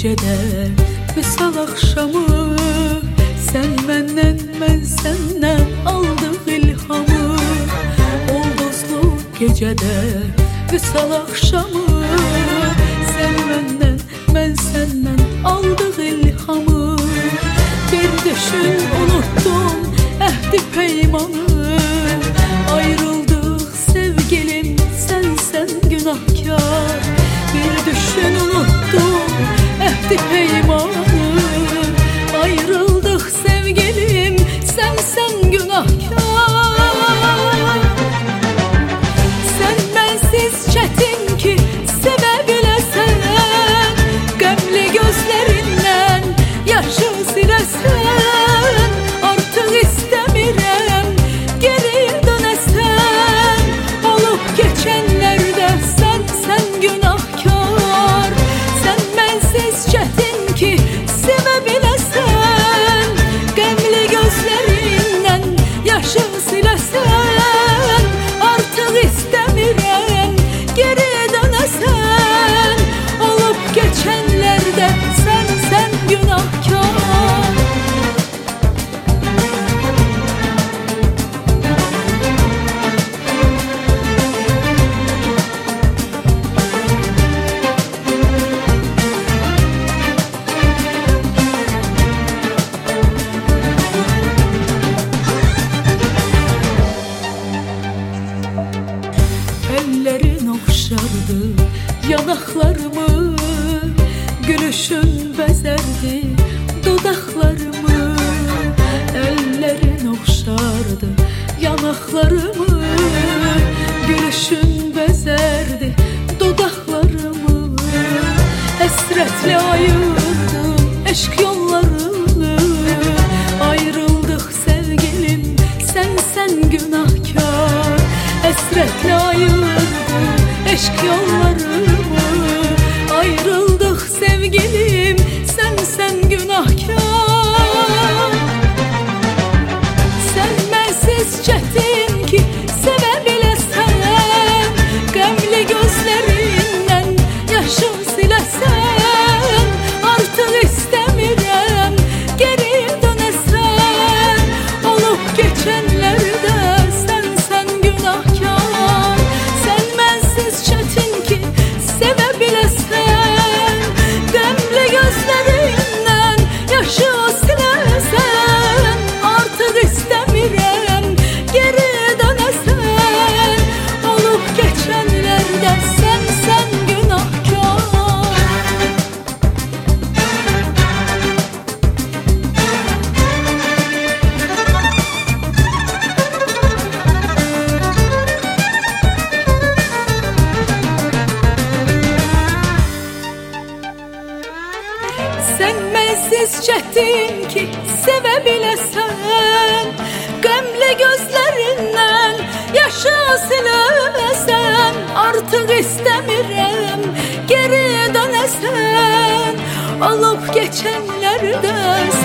gecədə vüsal axşamı, sən məndən, mən səndən aldıq ilhamı. Ulduzlu gecədə vüsal axşamı, sən məndən, mən səndən aldıq ilhamı. Bir düşün unuttum əhdi peymanı, ayrıldık sevgilim sen günahkar. Bir düşün unuttum əhdi peymanı, ayrıldık sevgilim sen günahkar. Sen bensiz çetin ki sevə biləsən, qəmli gözlərindən yaşı siləsən. Artıq istəmirəm geri dönəsən, olub keçənlərdə sen günahkar. Sen bensiz çetin ki sevə biləsən, qəmli gözlərindən yaşı siləsən. Artıq istəmirəm geri dönəsən, olub keçənlərdə sen günahkar. Ellerin okşardı yanaklarımı, gülüşün bezerdi dudaklarımı. Ellerin okşardı yanaklarımı, gülüşün bezerdi dudaklarımı. Esretle ayırdım eşk yollarını, ayrıldık sevgilim sen günahkar. Esretle ayırdım eşk yollarımı, ayrıldık sevgilim sen günahkar. Sen bensiz çetin ki sevə biləsən, qəmli gözlərindən yaşı siləsən. Artıq istəmirəm geri dönəsən, olub keçənlərdə sen günahkar. Sen bensiz çetin ki sevə biləsən, qəmli gözlərindən yaşı siləsən. Artıq istəmirəm geri dönəsən, olub keçənlərdə sen günahkar. Sen bensiz çetin ki sevə biləsən, qəmli gözlərindən yaşı siləsən. Artıq istəmirəm geri dönəsən, olub keçənlərdə